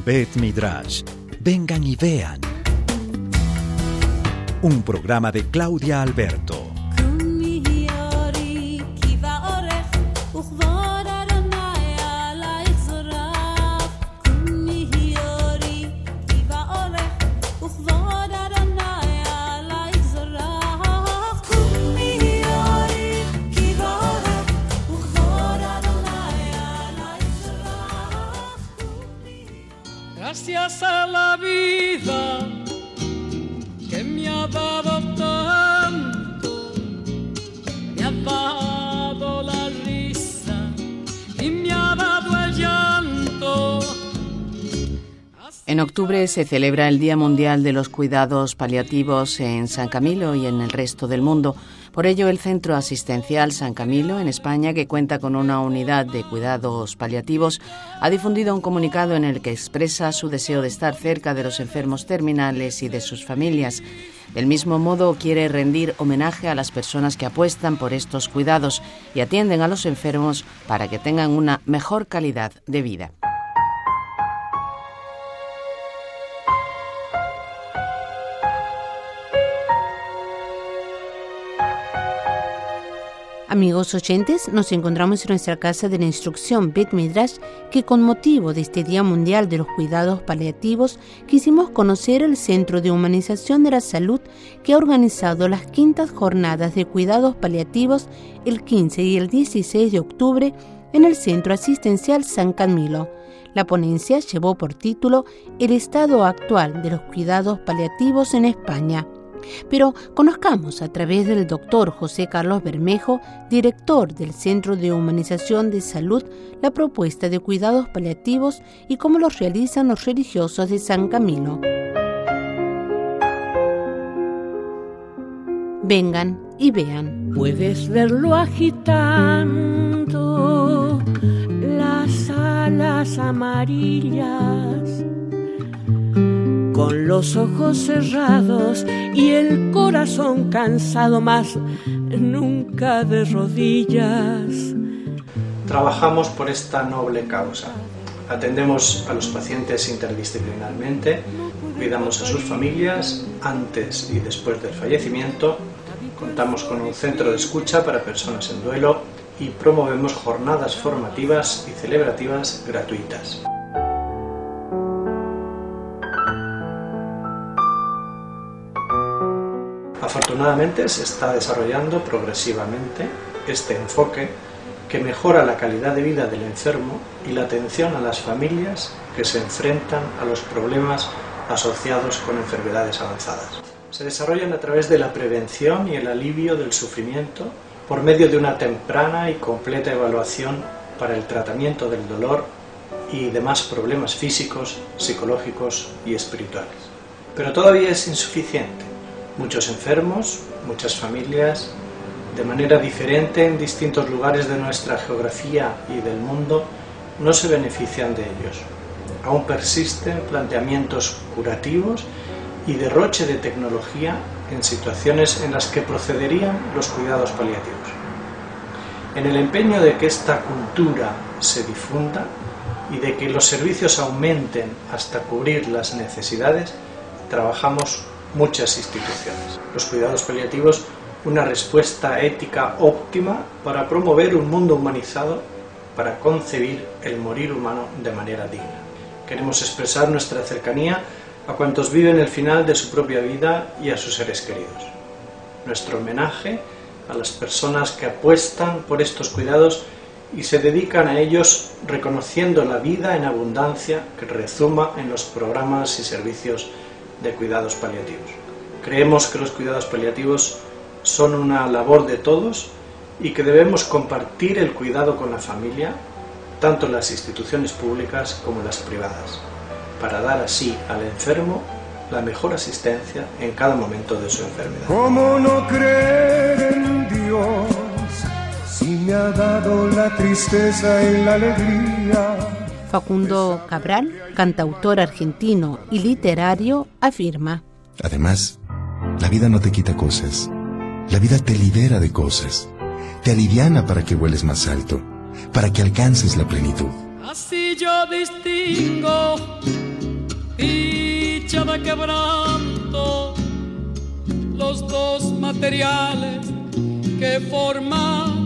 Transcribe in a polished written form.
Bet Midrash. Vengan y vean. Un programa de Claudia Alberto. Gracias a la vida que me ha dado tanto, me ha dado la risa y me ha dado el llanto. En octubre se celebra el Día Mundial de los Cuidados Paliativos en San Camilo y en el resto del mundo. Por ello, el Centro Asistencial San Camilo, en España, que cuenta con una unidad de cuidados paliativos, ha difundido un comunicado en el que expresa su deseo de estar cerca de los enfermos terminales y de sus familias. Del mismo modo, quiere rendir homenaje a las personas que apuestan por estos cuidados y atienden a los enfermos para que tengan una mejor calidad de vida. Amigos oyentes, nos encontramos en nuestra casa de la instrucción Bet Midrash, que con motivo de este Día Mundial de los Cuidados Paliativos quisimos conocer el Centro de Humanización de la Salud, que ha organizado las 5ª Jornadas de Cuidados Paliativos el 15 y el 16 de octubre en el Centro Asistencial San Camilo. La ponencia llevó por título El estado actual de los cuidados paliativos en España. Pero conozcamos a través del doctor José Carlos Bermejo, director del Centro de Humanización de Salud, la propuesta de cuidados paliativos y cómo los realizan los religiosos de San Camilo. Vengan y vean. Puedes verlo agitando las alas amarillas, con los ojos cerrados y el corazón cansado, más nunca de rodillas. Trabajamos por esta noble causa. Atendemos a los pacientes interdisciplinarmente, cuidamos a sus familias antes y después del fallecimiento, contamos con un centro de escucha para personas en duelo y promovemos jornadas formativas y celebrativas gratuitas. Afortunadamente se está desarrollando progresivamente este enfoque que mejora la calidad de vida del enfermo y la atención a las familias que se enfrentan a los problemas asociados con enfermedades avanzadas. Se desarrollan a través de la prevención y el alivio del sufrimiento por medio de una temprana y completa evaluación para el tratamiento del dolor y demás problemas físicos, psicológicos y espirituales. Pero todavía es insuficiente. Muchos enfermos, muchas familias, de manera diferente en distintos lugares de nuestra geografía y del mundo, no se benefician de ellos. Aún persisten planteamientos curativos y derroche de tecnología en situaciones en las que procederían los cuidados paliativos. En el empeño de que esta cultura se difunda y de que los servicios aumenten hasta cubrir las necesidades, trabajamos muchas instituciones. Los cuidados paliativos, una respuesta ética óptima para promover un mundo humanizado, para concebir el morir humano de manera digna. Queremos expresar nuestra cercanía a cuantos viven el final de su propia vida y a sus seres queridos. Nuestro homenaje a las personas que apuestan por estos cuidados y se dedican a ellos reconociendo la vida en abundancia que rezuma en los programas y servicios de cuidados paliativos. Creemos que los cuidados paliativos son una labor de todos y que debemos compartir el cuidado con la familia, tanto las instituciones públicas como las privadas, para dar así al enfermo la mejor asistencia en cada momento de su enfermedad. ¿Cómo no creer en Dios si me ha dado la tristeza y la alegría? Facundo Cabral, cantautor argentino y literario, afirma: además, la vida no te quita cosas. La vida te libera de cosas. Te aliviana para que vueles más alto, para que alcances la plenitud. Así yo distingo de quebranto, los dos materiales que forman